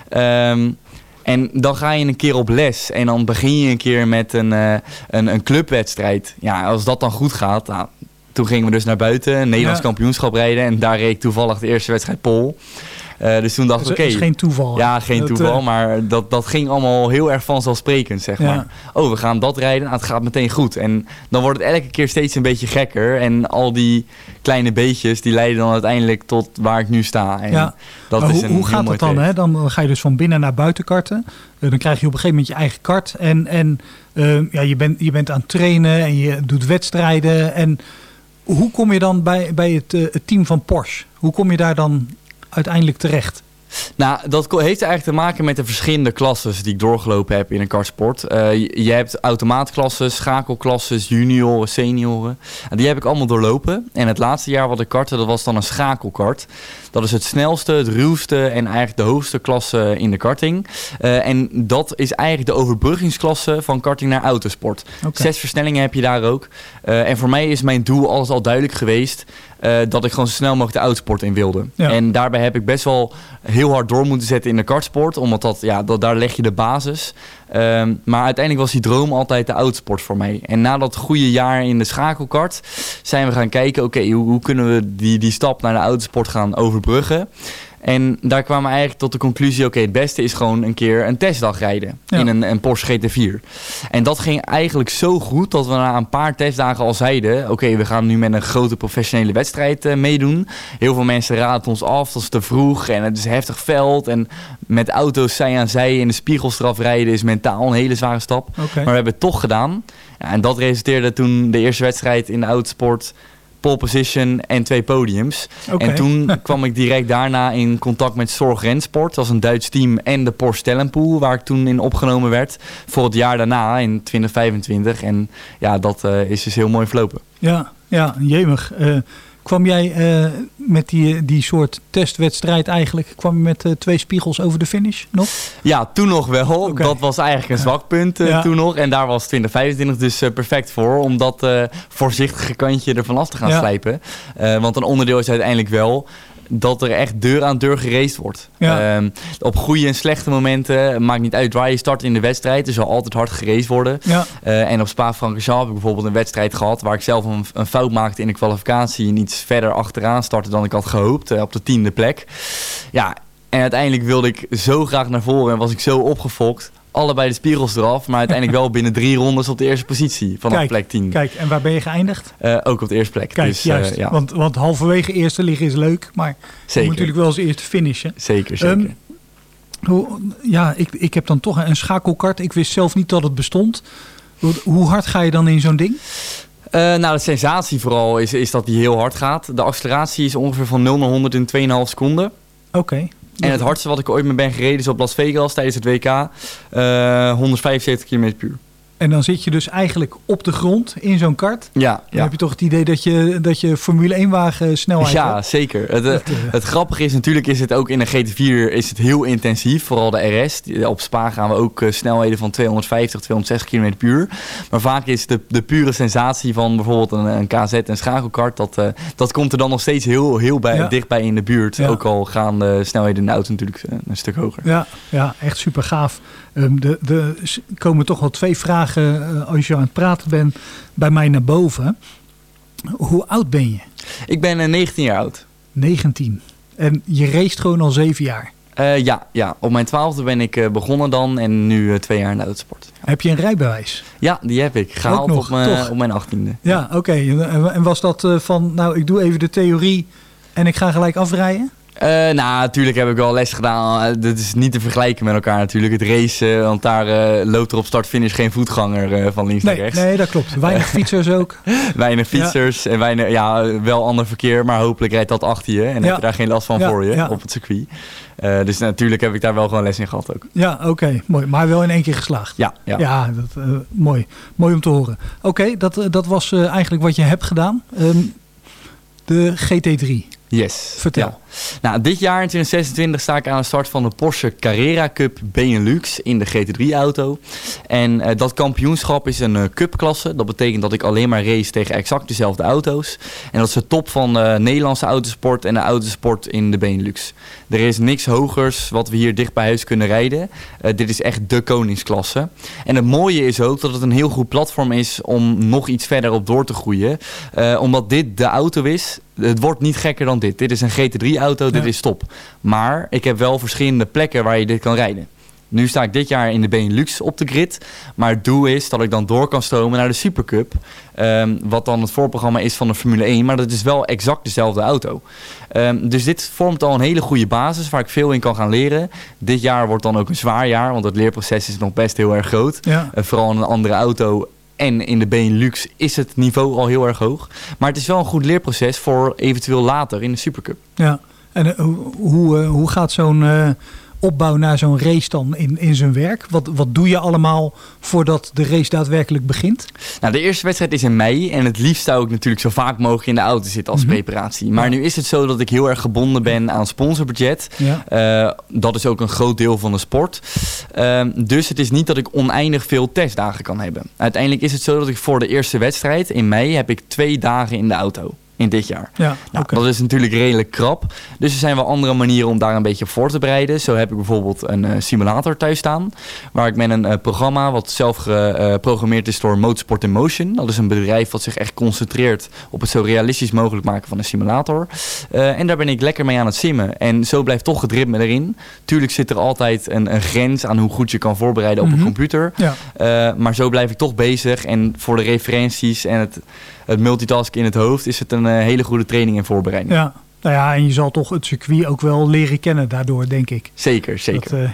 En dan ga je een keer op les en dan begin je een keer met een clubwedstrijd. Ja, als dat dan goed gaat, toen gingen we dus naar buiten, een Nederlands kampioenschap rijden. En daar reed ik toevallig de eerste wedstrijd pole. Dus toen dacht ik, oké. Dat is geen toeval. Ja, geen toeval, maar dat ging allemaal heel erg vanzelfsprekend, zeg maar. Oh, we gaan dat rijden, het gaat meteen goed. En dan wordt het elke keer steeds een beetje gekker. En al die kleine beetjes, die leiden dan uiteindelijk tot waar ik nu sta. En dat is hoe gaat dat dan? Hè? Dan ga je dus van binnen naar buiten karten. Dan krijg je op een gegeven moment je eigen kart. En je bent aan het trainen en je doet wedstrijden. En hoe kom je dan bij het team van Porsche? Hoe kom je daar dan uiteindelijk terecht? Nou, dat heeft eigenlijk te maken met de verschillende klasses die ik doorgelopen heb in een kartsport. Je hebt automaatklassen, schakelklassen, junioren, senioren. Die heb ik allemaal doorlopen. En het laatste jaar wat ik kartte, dat was dan een schakelkart. Dat is het snelste, het ruwste en eigenlijk de hoogste klasse in de karting. En dat is eigenlijk de overbruggingsklasse van karting naar autosport. Okay. 6 versnellingen heb je daar ook. En voor mij is mijn doel alles al duidelijk geweest dat ik gewoon zo snel mogelijk de autosport in wilde. Ja. En daarbij heb ik best wel heel hard door moeten zetten in de kartsport. Omdat daar leg je de basis. Maar uiteindelijk was die droom altijd de autosport voor mij. En na dat goede jaar in de schakelkart zijn we gaan kijken, oké, hoe kunnen we die stap naar de autosport gaan overbruggen. En daar kwamen we eigenlijk tot de conclusie, oké, het beste is gewoon een keer een testdag rijden in een Porsche GT4. En dat ging eigenlijk zo goed dat we na een paar testdagen al zeiden, oké, we gaan nu met een grote professionele wedstrijd meedoen. Heel veel mensen raden het ons af, dat is te vroeg en het is heftig veld. En met auto's zij aan zij in de spiegels eraf rijden is mentaal een hele zware stap. Okay. Maar we hebben het toch gedaan. Ja, en dat resulteerde toen de eerste wedstrijd in de autosport pole position en 2 podiums. Okay. En toen kwam ik direct daarna in contact met Zorg Rensport. Dat was een Duits team en de Porsche Stellenpool, waar ik toen in opgenomen werd voor het jaar daarna in 2025. En ja, dat is dus heel mooi verlopen. Ja, jemig. Kwam jij met die soort testwedstrijd eigenlijk, kwam je met 2 spiegels over de finish nog? Ja, toen nog wel. Okay. Dat was eigenlijk een zwak punt toen nog. En daar was 2025 dus perfect voor, om dat voorzichtige kantje ervan af te gaan slijpen. Want een onderdeel is uiteindelijk wel dat er echt deur aan deur geraced wordt. Ja. Op goede en slechte momenten, maakt niet uit waar je start in de wedstrijd. Er zal altijd hard geraced worden. Ja. En op Spa-Francorchamps heb ik bijvoorbeeld een wedstrijd gehad waar ik zelf een fout maakte in de kwalificatie en iets verder achteraan startte dan ik had gehoopt, op de 10e plek. Ja, en uiteindelijk wilde ik zo graag naar voren en was ik zo opgefokt. Allebei de spiegels eraf, maar uiteindelijk wel binnen 3 rondes op de eerste positie vanaf plek 10. Kijk, en waar ben je geëindigd? Ook op de eerste plek. Kijk, dus, juist. Ja. Want halverwege eerste liggen is leuk, maar je moet natuurlijk wel als eerste finishen. Zeker. Ik heb dan toch een schakelkart. Ik wist zelf niet dat het bestond. Hoe hard ga je dan in zo'n ding? De sensatie vooral is dat die heel hard gaat. De acceleratie is ongeveer van 0 naar 100 in 2,5 seconden. Oké. En het hardste wat ik ooit mee ben gereden is op Las Vegas tijdens het WK. 175 km/h. En dan zit je dus eigenlijk op de grond in zo'n kart. Ja. Dan heb je toch het idee dat je Formule 1 wagen snelheid hebt? Ja, zeker. Het grappige is natuurlijk, is het ook in de GT4 is het heel intensief. Vooral de RS. Op Spa gaan we ook snelheden van 250, 260 km/h. Maar vaak is de pure sensatie van bijvoorbeeld een KZ en schakelkart. Dat komt er dan nog steeds heel dichtbij in de buurt. Ja. Ook al gaan de snelheden in de auto natuurlijk een stuk hoger. Ja, echt super gaaf. Er komen toch wel 2 vragen als je aan het praten bent bij mij naar boven. Hoe oud ben je? Ik ben 19 jaar oud. 19. En je racet gewoon al 7 jaar? Ja. Op mijn 12e ben ik begonnen dan en nu 2 jaar in de autosport. Ja. Heb je een rijbewijs? Ja, die heb ik. Gehaald op mijn 18e. Ja, oké. En was dat van, ik doe even de theorie en ik ga gelijk afrijden? Natuurlijk heb ik wel les gedaan. Dat is niet te vergelijken met elkaar natuurlijk. Het racen, want daar loopt er op start-finish geen voetganger van links naar rechts. Nee, dat klopt. Weinig fietsers ook. Weinig fietsers en wel ander verkeer. Maar hopelijk rijdt dat achter je. En heb je daar geen last van voor je op het circuit. Dus natuurlijk heb ik daar wel gewoon les in gehad ook. Ja, oké. Mooi. Maar wel in 1 keer geslaagd. Ja, mooi. Mooi om te horen. Oké, dat was eigenlijk wat je hebt gedaan. De GT3. Yes. Vertel. Ja. Dit jaar in 2026 sta ik aan de start van de Porsche Carrera Cup Benelux in de GT3-auto. En dat kampioenschap is een cupklasse. Dat betekent dat ik alleen maar race tegen exact dezelfde auto's. En dat is de top van de Nederlandse autosport en de autosport in de Benelux. Er is niks hogers wat we hier dicht bij huis kunnen rijden. Dit is echt de koningsklasse. En het mooie is ook dat het een heel goed platform is om nog iets verder op door te groeien. Omdat dit de auto is. Het wordt niet gekker dan dit. Dit is een GT3-auto, dit is top. Maar ik heb wel verschillende plekken waar je dit kan rijden. Nu sta ik dit jaar in de Benelux op de grid. Maar het doel is dat ik dan door kan stromen naar de Supercup. Wat dan het voorprogramma is van de Formule 1. Maar dat is wel exact dezelfde auto. Dus dit vormt al een hele goede basis waar ik veel in kan gaan leren. Dit jaar wordt dan ook een zwaar jaar. Want het leerproces is nog best heel erg groot. Ja. Vooral in een andere auto. En in de Benelux is het niveau al heel erg hoog. Maar het is wel een goed leerproces voor eventueel later in de Supercup. Ja, en hoe gaat zo'n opbouw naar zo'n race dan in zijn werk? Wat doe je allemaal voordat de race daadwerkelijk begint? Nou, de eerste wedstrijd is in mei. En het liefst zou ik natuurlijk zo vaak mogelijk in de auto zitten als preparatie. Maar nu is het zo dat ik heel erg gebonden ben aan sponsorbudget. Ja. Dat is ook een groot deel van de sport. Dus het is niet dat ik oneindig veel testdagen kan hebben. Uiteindelijk is het zo dat ik voor de eerste wedstrijd in mei heb ik 2 dagen in de auto. In dit jaar. Ja, dat is natuurlijk redelijk krap. Dus er zijn wel andere manieren om daar een beetje op voor te bereiden. Zo heb ik bijvoorbeeld een simulator thuis staan. Waar ik met een programma wat zelf geprogrammeerd is door Motorsport in Motion. Dat is een bedrijf wat zich echt concentreert op het zo realistisch mogelijk maken van een simulator. En daar ben ik lekker mee aan het simmen. En zo blijft toch het ritme erin. Tuurlijk zit er altijd een grens aan hoe goed je kan voorbereiden op een computer. Ja. Maar zo blijf ik toch bezig. En voor de referenties en het multitasken in het hoofd is het een hele goede training en voorbereiding. Ja, nou ja, en je zal toch het circuit ook wel leren kennen daardoor, denk ik. Zeker.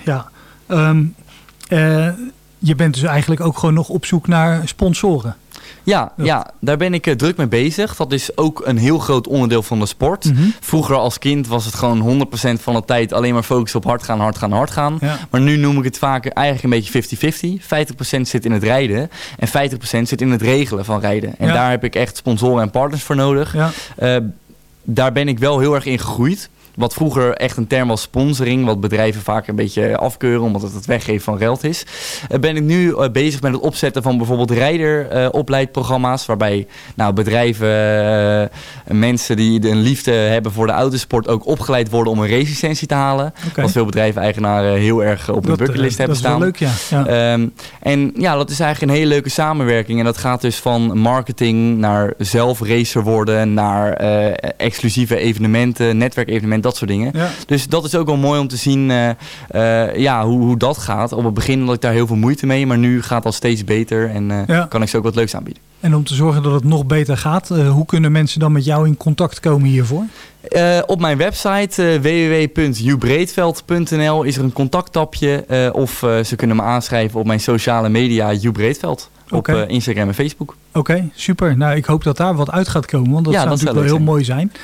Je bent dus eigenlijk ook gewoon nog op zoek naar sponsoren. Ja, daar ben ik druk mee bezig. Dat is ook een heel groot onderdeel van de sport. Mm-hmm. Vroeger als kind was het gewoon 100% van de tijd alleen maar focussen op hard gaan. Ja. Maar nu noem ik het vaak eigenlijk een beetje 50-50. 50% zit in het rijden en 50% zit in het regelen van rijden. En daar heb ik echt sponsoren en partners voor nodig. Ja. Daar ben ik wel heel erg in gegroeid. Wat vroeger echt een term was sponsoring, wat bedrijven vaak een beetje afkeuren omdat het weggeven van geld is. Ben ik nu bezig met het opzetten van bijvoorbeeld rijderopleidprogramma's, waarbij bedrijven, mensen die een liefde hebben voor de autosport ook opgeleid worden om een racelicentie te halen. Okay. Wat veel bedrijven-eigenaren heel erg op hun bucketlist hebben staan. Dat is wel leuk, ja. Dat is eigenlijk een hele leuke samenwerking. En dat gaat dus van marketing naar zelf racer worden, naar exclusieve evenementen, netwerkevenementen, dat soort dingen. Ja. Dus dat is ook wel mooi om te zien hoe dat gaat. Op het begin had ik daar heel veel moeite mee, maar nu gaat dat steeds beter en kan ik ze ook wat leuks aanbieden. En om te zorgen dat het nog beter gaat, hoe kunnen mensen dan met jou in contact komen hiervoor? Op mijn website www.joubreedveld.nl is er een contacttapje of ze kunnen me aanschrijven op mijn sociale media Joep Breedveld. Op Instagram en Facebook. Oké, super. Nou, ik hoop dat daar wat uit gaat komen, want dat zou natuurlijk wel heel mooi zijn.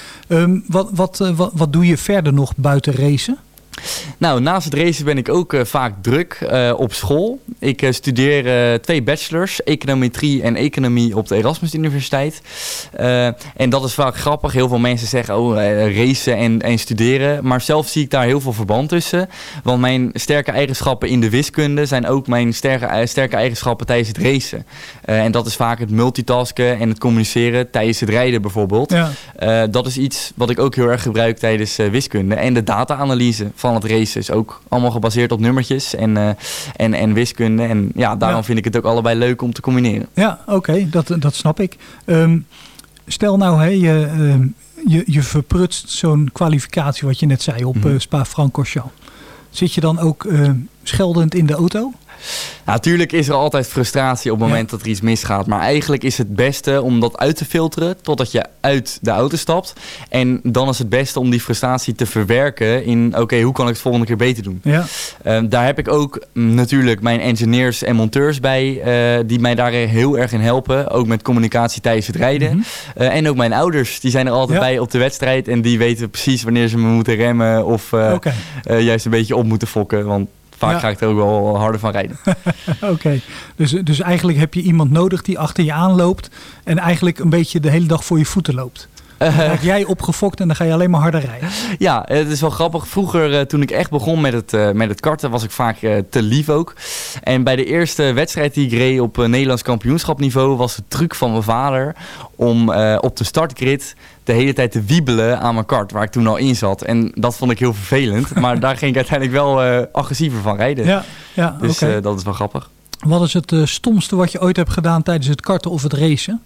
Wat doe je verder nog buiten racen? Nou, naast het racen ben ik ook vaak druk op school. Ik studeer 2 bachelors, econometrie en economie op de Erasmus Universiteit. En dat is vaak grappig. Heel veel mensen zeggen, racen en studeren. Maar zelf zie ik daar heel veel verband tussen. Want mijn sterke eigenschappen in de wiskunde zijn ook mijn sterke eigenschappen tijdens het racen. En dat is vaak het multitasken en het communiceren tijdens het rijden bijvoorbeeld. Ja. Dat is iets wat ik ook heel erg gebruik tijdens wiskunde. En de data-analyse van het racen is ook allemaal gebaseerd op nummertjes en wiskunde. En daarom vind ik het ook allebei leuk om te combineren. Ja, oké, dat snap ik. Stel nou, je verprutst zo'n kwalificatie wat je net zei op Spa-Francorchamps. Zit je dan ook scheldend in de auto? Natuurlijk is er altijd frustratie op het moment dat er iets misgaat. Maar eigenlijk is het beste om dat uit te filteren totdat je uit de auto stapt. En dan is het beste om die frustratie te verwerken in hoe kan ik het volgende keer beter doen. Ja. Daar heb ik ook natuurlijk mijn engineers en monteurs bij die mij daar heel erg in helpen. Ook met communicatie tijdens het rijden. Mm-hmm. En ook mijn ouders, die zijn er altijd bij op de wedstrijd. En die weten precies wanneer ze me moeten remmen of juist een beetje op moeten fokken. Want vaak ga ik er ook wel harder van rijden. Oké. Dus eigenlijk heb je iemand nodig die achter je aanloopt en eigenlijk een beetje de hele dag voor je voeten loopt. Dan raak jij opgefokt en dan ga je alleen maar harder rijden. Ja, het is wel grappig. Vroeger, toen ik echt begon met het karten, was ik vaak te lief ook. En bij de eerste wedstrijd die ik reed op Nederlands kampioenschapniveau was de truc van mijn vader om op de startgrid de hele tijd te wiebelen aan mijn kart, waar ik toen al in zat. En dat vond ik heel vervelend. Maar daar ging ik uiteindelijk wel agressiever van rijden. Ja, dus dat is wel grappig. Wat is het stomste wat je ooit hebt gedaan tijdens het karten of het racen?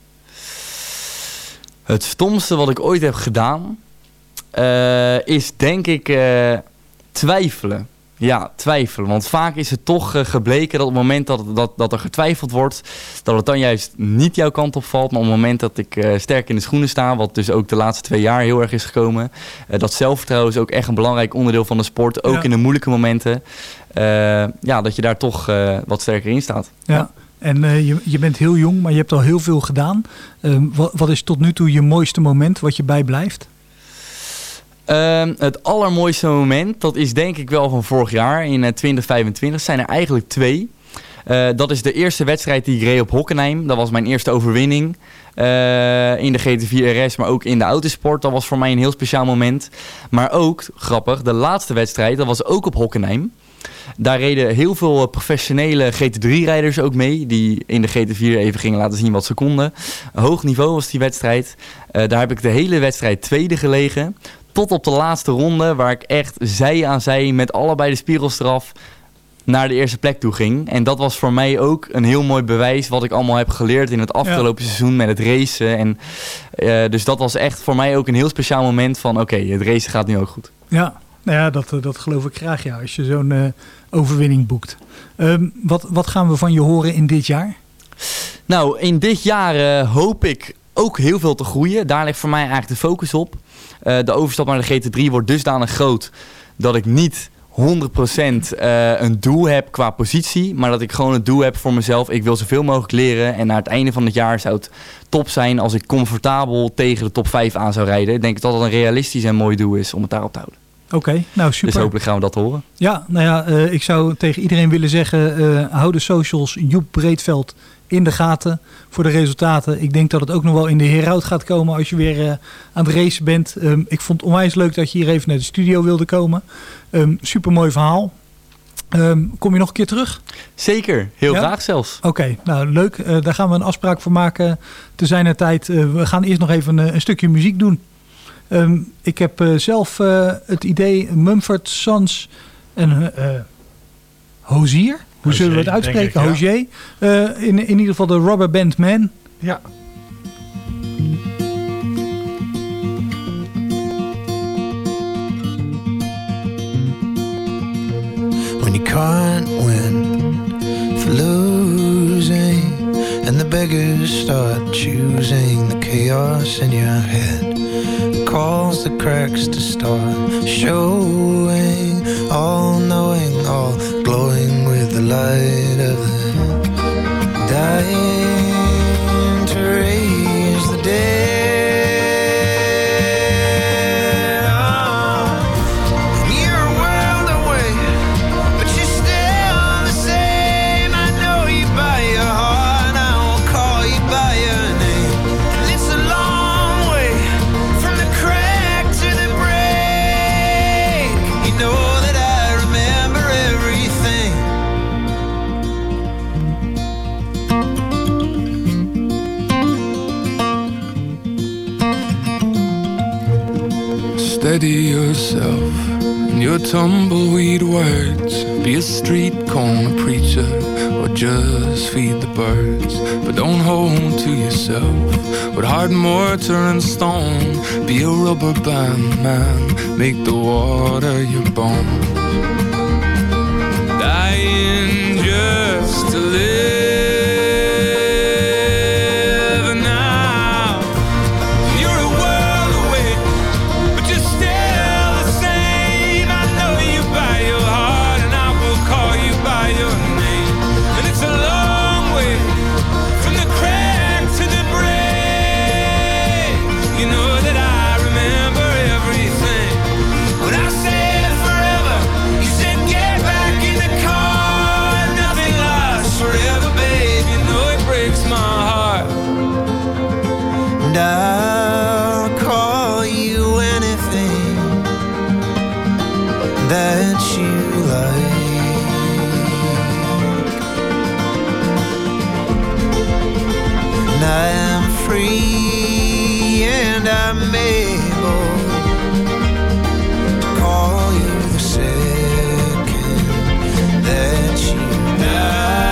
Het stomste wat ik ooit heb gedaan is denk ik twijfelen. Ja, twijfelen. Want vaak is het toch gebleken dat op het moment dat er getwijfeld wordt, dat het dan juist niet jouw kant op valt. Maar op het moment dat ik sterk in de schoenen sta, wat dus ook de laatste 2 jaar heel erg is gekomen. Dat zelfvertrouwen is ook echt een belangrijk onderdeel van de sport. Ook in de moeilijke momenten. Dat je daar toch wat sterker in staat. Ja. En je bent heel jong, maar je hebt al heel veel gedaan. Wat is tot nu toe je mooiste moment wat je bijblijft? Het allermooiste moment, dat is denk ik wel van vorig jaar in 2025. Zijn er eigenlijk 2. Dat is de eerste wedstrijd die ik reed op Hockenheim. Dat was mijn eerste overwinning in de GT4 RS, maar ook in de autosport. Dat was voor mij een heel speciaal moment. Maar ook, grappig, de laatste wedstrijd, dat was ook op Hockenheim. Daar reden heel veel professionele GT3-rijders ook mee, die in de GT4 even gingen laten zien wat ze konden. Hoog niveau was die wedstrijd. Daar heb ik de hele wedstrijd tweede gelegen. Tot op de laatste ronde, waar ik echt zij aan zij met allebei de spiegels eraf naar de eerste plek toe ging. En dat was voor mij ook een heel mooi bewijs wat ik allemaal heb geleerd in het afgelopen seizoen met het racen. En, dus dat was echt voor mij ook een heel speciaal moment van oké, het racen gaat nu ook goed. Ja, nou ja, dat geloof ik graag, ja, als je zo'n overwinning boekt. Wat gaan we van je horen in dit jaar? Nou, in dit jaar hoop ik ook heel veel te groeien. Daar ligt voor mij eigenlijk de focus op. De overstap naar de GT3 wordt dusdanig groot dat ik niet een doel heb qua positie, maar dat ik gewoon het doel heb voor mezelf. Ik wil zoveel mogelijk leren en naar het einde van het jaar zou het top zijn als ik comfortabel tegen de top 5 aan zou rijden. Ik denk dat dat een realistisch en mooi doel is om het daarop te houden. Oké, nou super. Dus hopelijk gaan we dat horen. Ja, nou ja, ik zou tegen iedereen willen zeggen, hou de socials Joep Breedveld in de gaten voor de resultaten. Ik denk dat het ook nog wel in de Heraut gaat komen als je weer aan het racen bent. Ik vond het onwijs leuk dat je hier even naar de studio wilde komen. Super mooi verhaal. Kom je nog een keer terug? Zeker, heel graag zelfs. Oké, nou leuk. Daar gaan we een afspraak voor maken te zijner tijd. We gaan eerst nog even een stukje muziek doen. Ik heb zelf het idee Mumford Sons en Hozier. Hoe zullen we het uitspreken? Hozier. In ieder geval de Rubber Band Man. Ja. When you can't win for losing and the beggars start choosing the chaos in your head calls the cracks to start showing, all knowing, all glowing with the light of the dying to raise the dead. Steady yourself in your tumbleweed words. Be a street corner preacher or just feed the birds. But don't hold to yourself with hard mortar and stone. Be a rubber band man, make the water your bones. Dying just to live. I'll call you anything that you like. And I am free and I'm able to call you the second that you die.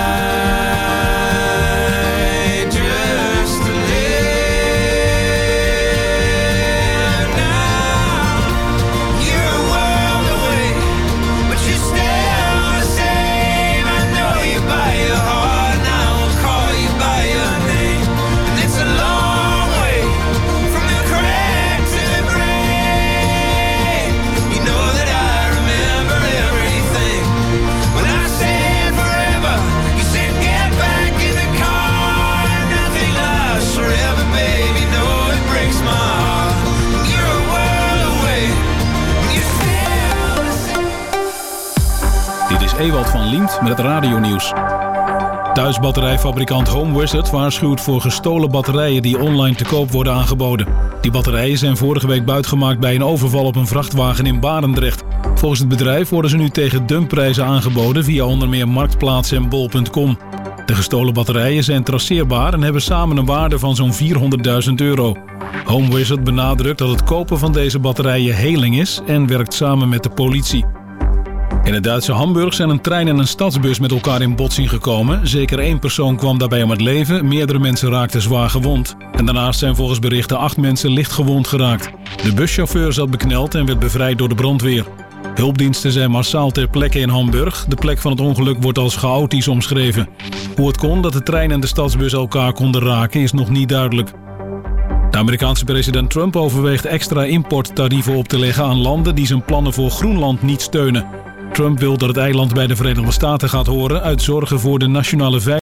Ewald van Liemt met het radionieuws. Thuisbatterijfabrikant Home Wizard waarschuwt voor gestolen batterijen die online te koop worden aangeboden. Die batterijen zijn vorige week buitgemaakt bij een overval op een vrachtwagen in Barendrecht. Volgens het bedrijf worden ze nu tegen dumpprijzen aangeboden via onder meer Marktplaats en bol.com. De gestolen batterijen zijn traceerbaar en hebben samen een waarde van zo'n €400.000. Home Wizard benadrukt dat het kopen van deze batterijen heling is en werkt samen met de politie. In het Duitse Hamburg zijn een trein en een stadsbus met elkaar in botsing gekomen. Zeker 1 persoon kwam daarbij om het leven, meerdere mensen raakten zwaar gewond. En daarnaast zijn volgens berichten 8 mensen licht gewond geraakt. De buschauffeur zat bekneld en werd bevrijd door de brandweer. Hulpdiensten zijn massaal ter plekke in Hamburg. De plek van het ongeluk wordt als chaotisch omschreven. Hoe het kon dat de trein en de stadsbus elkaar konden raken is nog niet duidelijk. De Amerikaanse president Trump overweegt extra importtarieven op te leggen aan landen die zijn plannen voor Groenland niet steunen. Trump wil dat het eiland bij de Verenigde Staten gaat horen uit zorgen voor de nationale veiligheid.